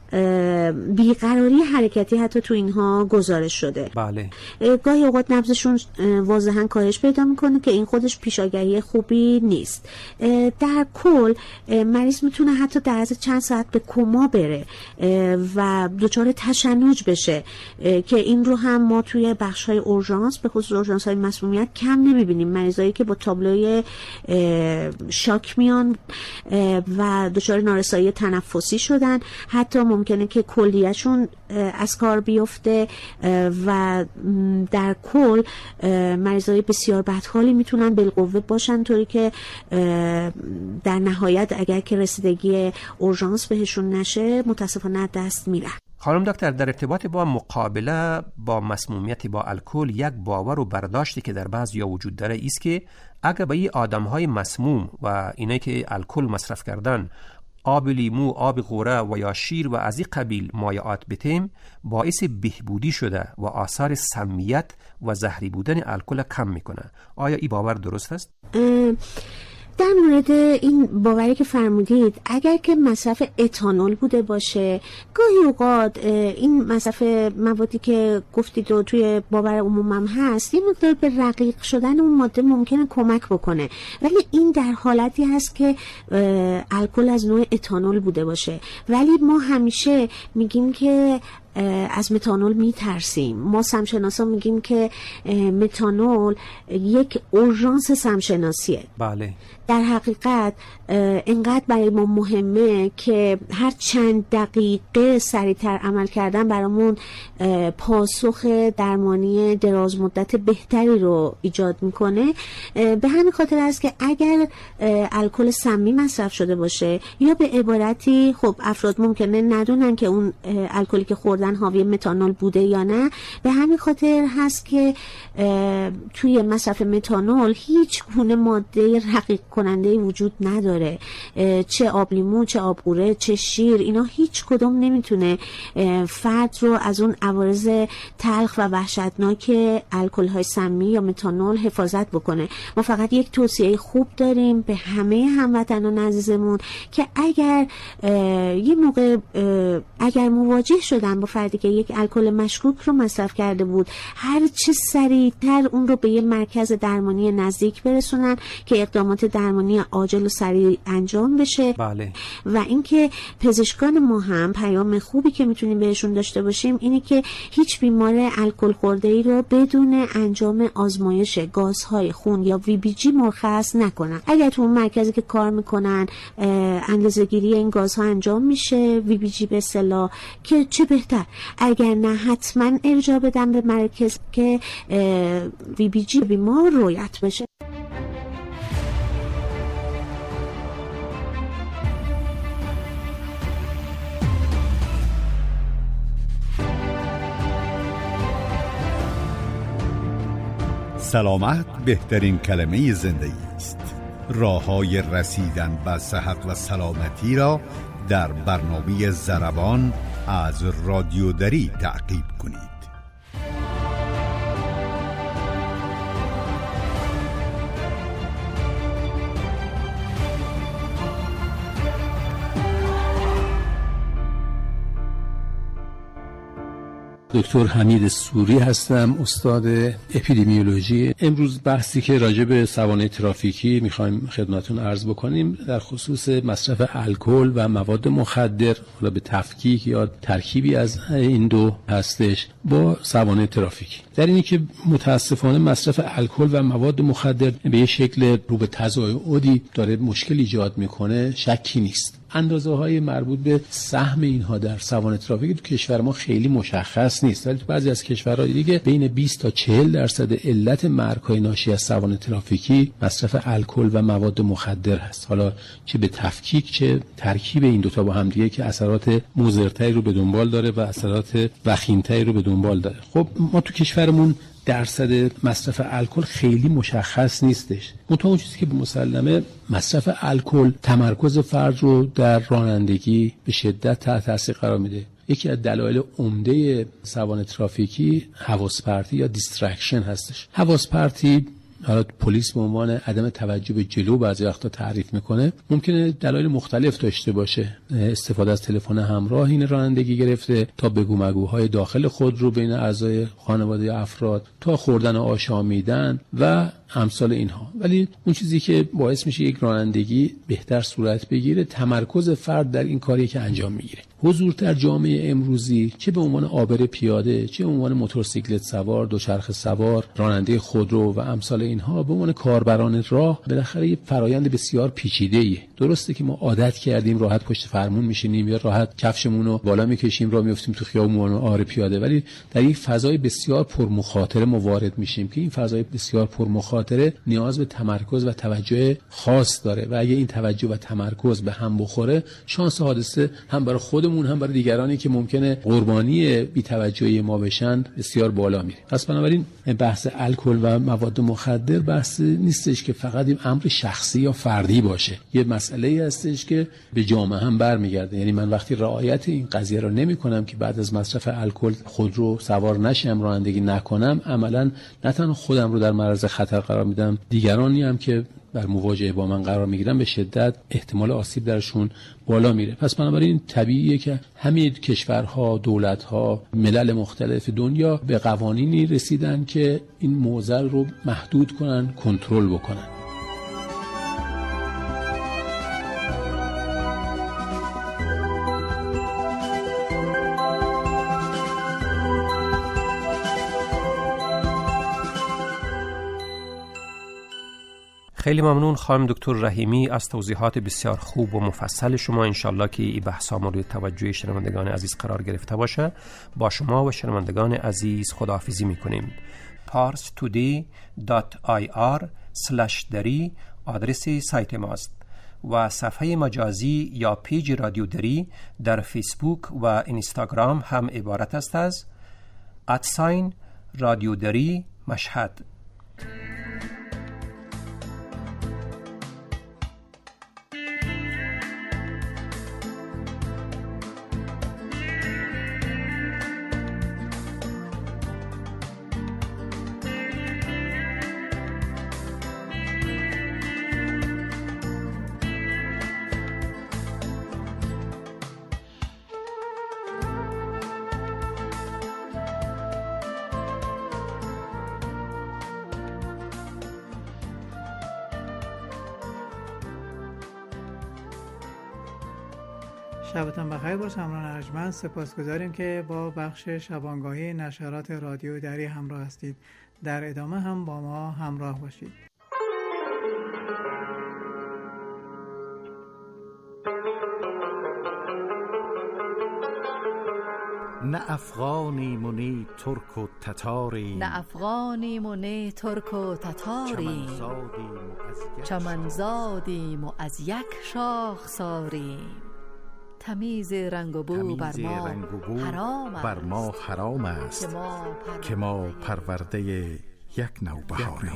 بیقراری حرکتی حتی تو اینها گزارش شده. بله. گاهی اوقات نبضشون واضحا کاهش پیدا میکنه که این خودش پیشاگهی خوبی نیست. در کل مریض میتونه حتی در از چند ساعت به کما بره و دچار تشنج بشه که این رو هم ما توی بخش‌های اورژانس، به خصوص اورژانس‌های مسمومیت، کم نمیبینیم. مریضایی که با تابلوی شاک میان و دچار نارسایی تنفسی شدن، حتی ممکنه که کلیهشون از کار بیفته و در کل مریضای بسیار بدحالی میتونن بالقوه باشن، طوری که در نهایت اگر که رسیدگی اورژانس بهشون نشه متاسفانه دست میرن. خانم دکتر، در ارتباط با مقابله با مسمومیت با الکل، یک باور و برداشتی که در بعضیا وجود داره است که اگر به این آدم‌های مسموم و اینایی که الکل مصرف کردن آب لیمو، آب غوره و یا شیر و از این قبیل مایعات بتیم، باعث بهبودی شده و آثار سمیت و زهری بودن الکل کم میکنه. آیا این باور درست است؟ در مورد این باوری که فرمودید، اگر که مصرف اتانول بوده باشه، گاهی اوقات این مصرف موادی که گفتید رو توی باور عمومم هست، یه مقدار به رقیق شدن اون ماده ممکنه کمک بکنه، ولی این در حالتی هست که الکل از نوع اتانول بوده باشه. ولی ما همیشه میگیم که از متانول میترسیم. ما سمشناسا میگیم که متانول یک اورژانس سمشناسیه. بله. در حقیقت اینقدر برای ما مهمه که هر چند دقیقه سریعتر عمل کردن برامون پاسخ درمانی دراز مدت بهتری رو ایجاد میکنه. به همین خاطر است که اگر الکل سمی مصرف شده باشه، یا به عبارتی خب افراد ممکنه ندونن که اون الکلی که خوردن حاوی متانول بوده یا نه، به همین خاطر هست که توی مصرف متانول هیچ گونه ماده رقیق کننده وجود نداره. چه آب لیمو، چه آب غوره، چه شیر، اینا هیچ کدوم نمیتونه فرد رو از اون عوارض تلخ و وحشتناک الکل های سمی یا متانول حفاظت بکنه. ما فقط یک توصیه خوب داریم به همه هموطنان عزیزمون که اگر یه موقع اگر مواجه شدن با فردی که یک الکل مشکوک رو مصرف کرده بود، هر چه سریعتر اون رو به یه مرکز درمانی نزدیک برسونن که اقدامات درمانی عاجل و سریع انجام بشه. بله. و اینکه پزشکان ما هم پیام خوبی که میتونیم بهشون داشته باشیم اینه که هیچ بیمار الکل خورده‌ای رو بدون انجام آزمایش گازهای خون یا وی بی جی مرخص نکنن. اگر تو اون مرکزی که کار میکنن اندازه‌گیری این گازها انجام میشه، وی بی جی به اصطلاح، که چه بهتر. اگر نه حتما ارجاع بدن به مرکز که وی بی جی بیمار رویت بشه. سلامت بهترین کلمه زندگی است. راه‌های رسیدن به صحت و سلامتی را در برنامه ضربان از رادیو دری تعقیب کنید. دکتر حمید سوری هستم، استاد اپیدمیولوژی. امروز بحثی که راجع به سوانح ترافیکی میخوایم خدمتتون عرض بکنیم در خصوص مصرف الکل و مواد مخدر، حالا به تفکیک یا ترکیبی از این دو هستش با سوانح ترافیکی. در اینی که متاسفانه مصرف الکل و مواد مخدر به یه شکل رو به تزاید داره مشکل ایجاد میکنه، شکی نیست. اندازه های مربوط به سهم اینها در سوانح ترافیکی تو کشور ما خیلی مشخص نیست، ولی تو بعضی از کشورهای دیگه بین بیست تا چهل درصد علت مرگ‌های ناشی از سوانح ترافیکی مصرف الکل و مواد مخدر هست. حالا چه به تفکیک چه ترکیب این دوتا با هم دیگه که اثرات مضرتری رو به دنبال داره و اثرات وخیمتری رو به دنبال داره. خب ما تو کشورمون درصد مصرف الکل خیلی مشخص نیستش. منتها اون چیزی که به مسلمه مصرف الکل تمرکز فرد رو در رانندگی به شدت تحت تاثیر قرار میده. یکی از دلایل عمده سوانح ترافیکی حواس پرتی یا دیسترکشن هستش. حواس پرتی حالا پلیس به عنوان عدم توجه به جلو بعضی وقتا تعریف میکنه، ممکنه دلایل مختلف داشته باشه. استفاده از تلفن همراه این رانندگی گرفته تا بگو مگوهای داخل خود رو بین اعضای خانواده یا افراد، تا خوردن و آشامیدن و امثال اینها. ولی اون چیزی که باعث میشه یک رانندگی بهتر صورت بگیره تمرکز فرد در این کاری که انجام میگیره. حضور در جامعه امروزی چه به عنوان عابر پیاده، چه به عنوان موتورسیکلت سوار، دوچرخه سوار، راننده خودرو و امثال اینها، به عنوان کاربران راه، بالاخره یه فرایند بسیار پیچیده‌ایه. درسته که ما عادت کردیم راحت پشت فرمون میشینیم یا راحت کفشمون رو بالا میکشیم راه میافتیم تو خیابون عابر پیاده، ولی در یک فضای بسیار پرمخاطره ما وارد میشیم که این فضای بسیار پرمخاطره نیاز به تمرکز و توجه خاص داره و اگه این توجه و تمرکز به هم بخوره، شانس حادثه هم برای خودمون هم برای دیگرانی که ممکنه قربانی بی‌توجهی ما بشن بسیار بالا میره. پس بنابراین بحث الکل و مواد مخدر بحث نیستش که فقط این امر شخصی یا فردی باشه، یه مسئله‌ای هستش که به جامعه هم برمیگرده. یعنی من وقتی رعایت این قضیه رو نمی‌کنم که بعد از مصرف الکل خودرو سوار نشم، رانندگی نکنم، عملاً نه تنها خودم رو در معرض خطر قرار میدم، دیگرانی هم که در مواجهه با من قرار میگیرن به شدت احتمال آسیب درشون بالا میره. پس بنابراین طبیعیه که همه کشورها، دولت‌ها، ملل مختلف دنیا به قوانینی رسیدن که این معضل رو محدود کنن، کنترل بکنن. خیلی ممنون خانم دکتر رحیمی از توضیحات بسیار خوب و مفصل شما. انشالله که این بحث مورد توجه شنوندگان عزیز قرار گرفته باشه. با شما و شنوندگان عزیز خداحافظی میکنیم. پارس تودی دات آی آر اسلش دری آدرس سایت ماست و صفحه مجازی یا پیج رادیو دری در فیسبوک و اینستاگرام هم عبارت است از ادساین رادیو دری مشهد. شبتان بخیر باشه همراهان ارجمند. سپاسگزاریم که با بخش شبانگاهی نشرات رادیو دری همراه هستید. در ادامه هم با ما همراه باشید. نه افغانیم و نه ترک و تتاریم، نه افغانیم و نه ترک و تتاریم، چمنزادیم و از یک شاخ ساریم. تمیز رنگ و بو بر ما حرام است, بر ما حرام است که ما پرورده یک نوبهاریم.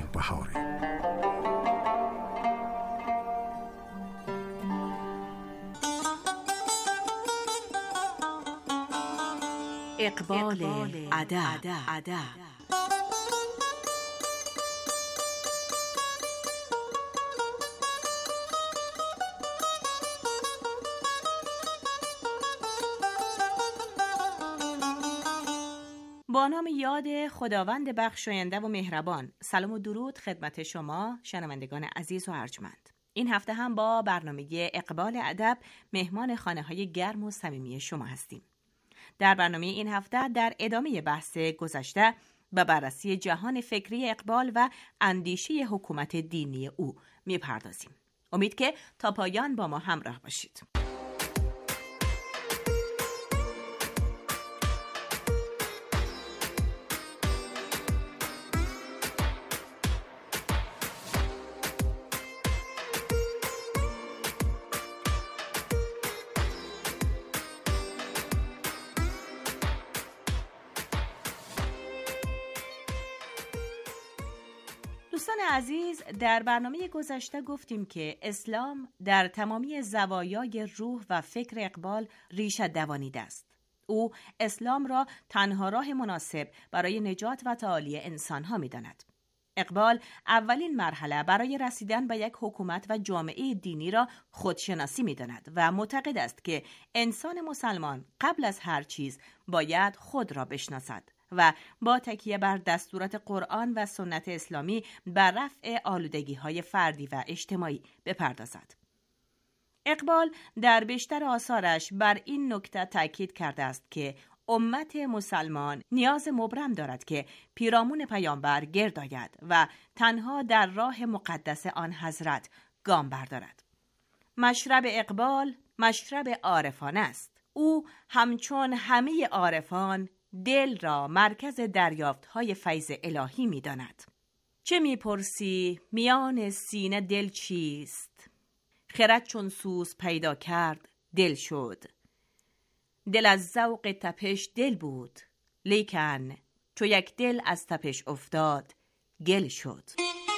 اقبال ادب. با نام یاد خداوند بخشاینده و مهربان، سلام و درود خدمت شما شنوندگان عزیز و ارجمند. این هفته هم با برنامه اقبال ادب مهمان خانه‌های گرم و صمیمی شما هستیم. در برنامه این هفته در ادامه بحث گذشته به بررسی جهان فکری اقبال و اندیشه حکومت دینی او میپردازیم. امید که تا پایان با ما همراه باشید. دوستان عزیز، در برنامه گذشته گفتیم که اسلام در تمامی زوایای روح و فکر اقبال ریشه دوانیده است. او اسلام را تنها راه مناسب برای نجات و تعالی انسانها می داند. اقبال اولین مرحله برای رسیدن به یک حکومت و جامعه دینی را خودشناسی می داند و معتقد است که انسان مسلمان قبل از هر چیز باید خود را بشناسد و با تکیه بر دستورات قرآن و سنت اسلامی بر رفع آلودگی‌های فردی و اجتماعی بپردازد. اقبال در بیشتر آثارش بر این نکته تاکید کرده است که امت مسلمان نیاز مبرم دارد که پیرامون پیامبر گرد آید و تنها در راه مقدس آن حضرت گام بردارد. مشرب اقبال مشرب عارفانه است. او همچون همه عارفان دل را مرکز دریافت‌های فیض الهی می داند. چه می پرسی میان سینه دل چیست؟ خرد چون سوز پیدا کرد دل شد. دل از ذوق تپش دل بود، لیکن چو یک دل از تپش افتاد گل شد.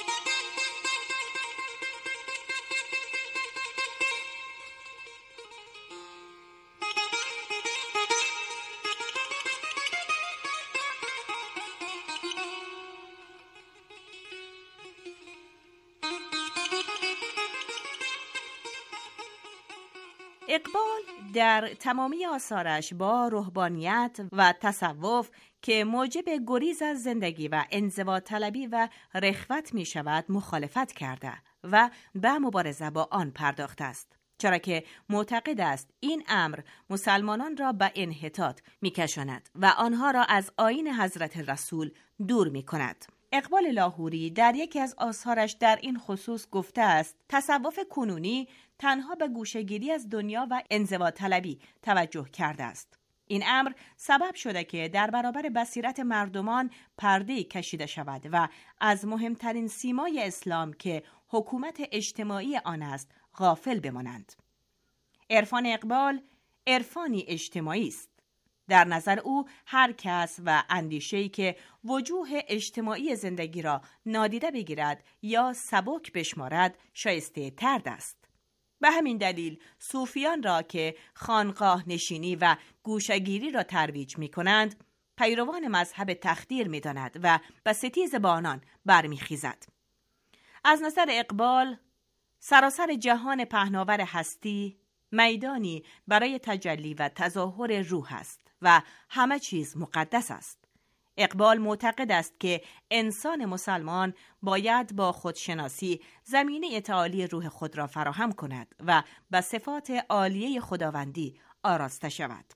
اقبال در تمامی آثارش با روحانیت و تصوف که موجب گریز از زندگی و انزوا طلبی و رخوت می شود مخالفت کرده و به مبارزه با آن پرداخته است، چرا که معتقد است این امر مسلمانان را به انحطاط می کشاند و آنها را از آیین حضرت رسول دور می کند. اقبال لاهوری در یکی از آثارش در این خصوص گفته است تصوف کنونی تنها به گوشه‌گیری از دنیا و انزوا طلبی توجه کرده است. این امر سبب شده که در برابر بصیرت مردمان پرده کشیده شود و از مهمترین سیمای اسلام که حکومت اجتماعی آن است غافل بمانند. عرفان اقبال عرفانی اجتماعی است. در نظر او هر کس و اندیشه‌ای که وجوه اجتماعی زندگی را نادیده بگیرد یا سبک بشمارد شایسته ترد است. به همین دلیل صوفیان را که خانقاه نشینی و گوشه‌گیری را ترویج می کنند پیروان مذهب تخدیر می داند و به ستیز با آنان برمیخیزد. از نظر اقبال سراسر جهان پهناور هستی میدانی برای تجلی و تظاهر روح است و همه چیز مقدس است. اقبال معتقد است که انسان مسلمان باید با خودشناسی زمینه تعالی روح خود را فراهم کند و به صفات عالیه خداوندی آراسته شود.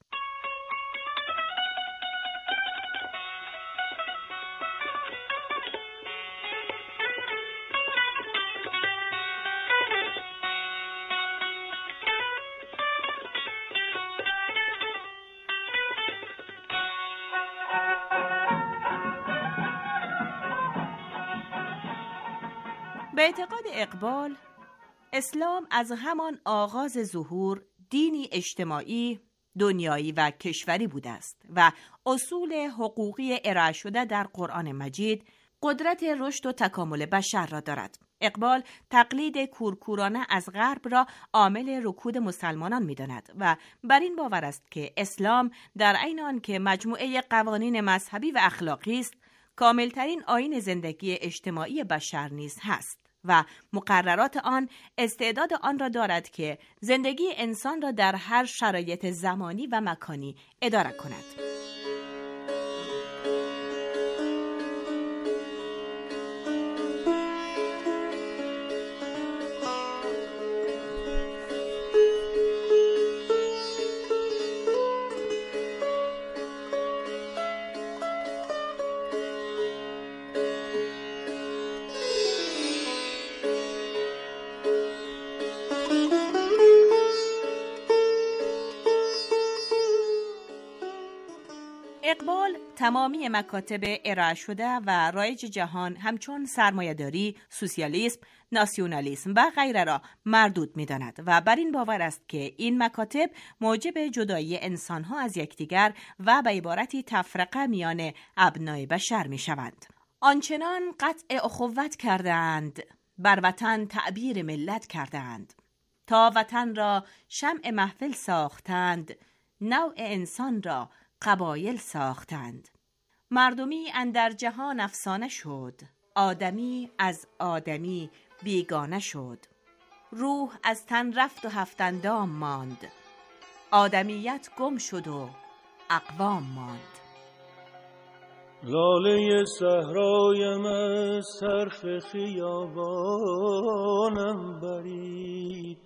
به اعتقاد اقبال اسلام از همان آغاز ظهور دینی اجتماعی، دنیایی و کشوری بوده است و اصول حقوقی ارائه شده در قرآن مجید قدرت رشد و تکامل بشر را دارد. اقبال تقلید کورکورانه از غرب را عامل رکود مسلمانان می‌داند و بر این باور است که اسلام در عین آن که مجموعه قوانین مذهبی و اخلاقی است، کاملترین آیین زندگی اجتماعی بشر نیز هست و مقررات آن استعداد آن را دارد که زندگی انسان را در هر شرایط زمانی و مکانی اداره کند. اقبال تمامی مکاتب ارائه شده و رایج جهان همچون سرمایه‌داری، سوسیالیسم، ناسیونالیسم و غیره را مردود می‌داند و بر این باور است که این مکاتب موجب جدایی انسان‌ها از یکدیگر و به عبارتی تفرقه میان ابنای بشر می‌شوند. آنچنان قطع اخوت کردند، بر وطن تعبیر ملت کردند. تا وطن را شمع محفل ساختند، نوع انسان را قبایل ساختند. مردمی اندر جهان افسانه شد، آدمی از آدمی بیگانه شد. روح از تن رفت و هفت اندام ماند، آدمیت گم شد و اقوام ماند. لاله صحرایم از طرف خیابانم برید،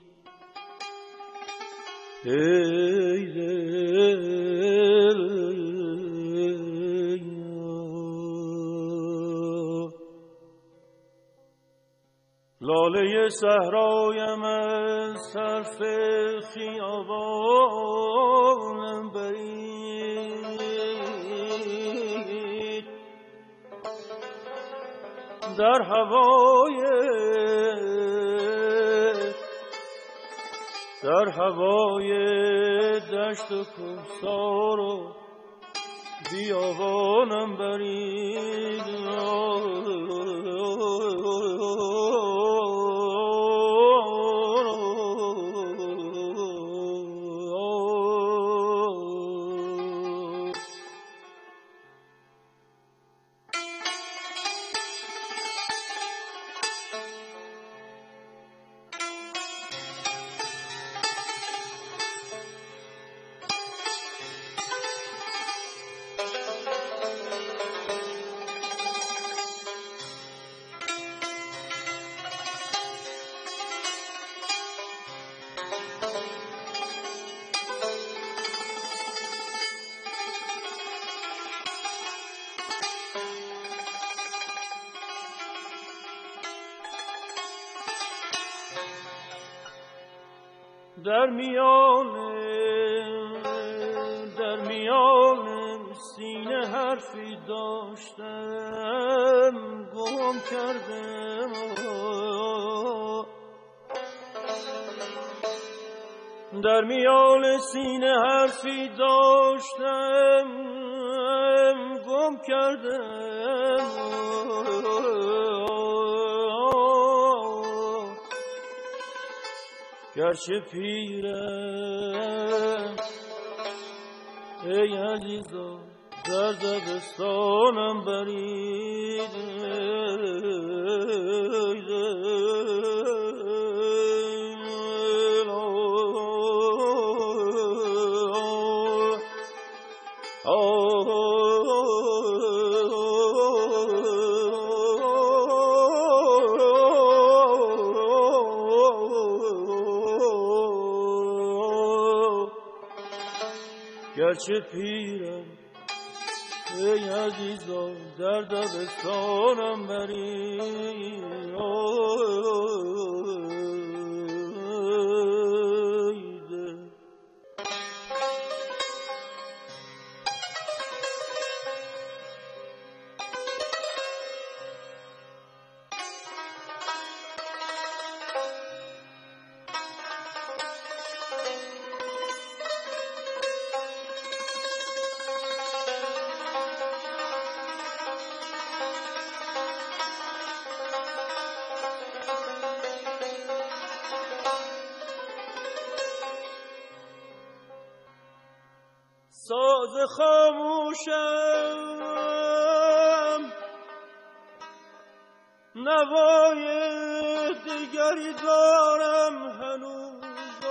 ای دل لاله صحرایم از طرف خیابانم برید، در هوای در هوای دشت و کوهسار و بیابانم برید. در میان در میان سینه حرفی داشتم، گم کردم. در میان سینه حرفی داشتم، گم کردم. گرچه پیرم ای عزیزا، در دبستانم برید. گرچه پیرم ای عزیزا، در دبستانم برید. ساز خاموشم نوای دیگری دارم هنوز،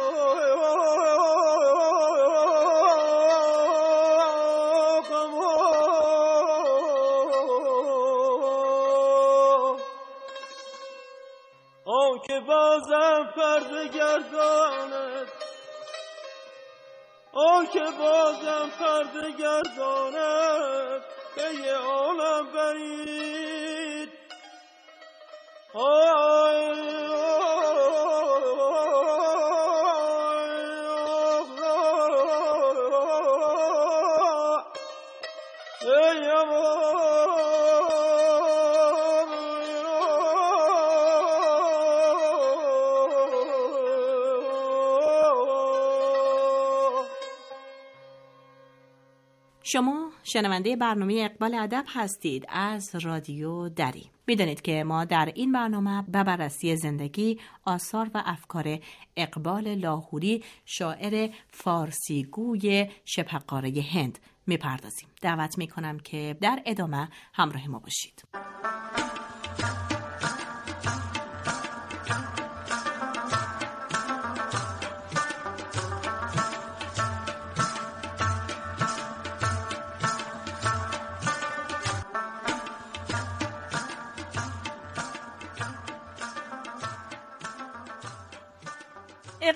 آن که بازم پرده گرداند، آن که بازم پرده گرداند، پی عالم برید. آی شما شنونده برنامه اقبال ادب هستید از رادیو دری. میدانید که ما در این برنامه به بررسی زندگی، آثار و افکار اقبال لاهوری، شاعر فارسیگوی شبه قاره هند میپردازیم. دعوت میکنم که در ادامه همراه ما باشید.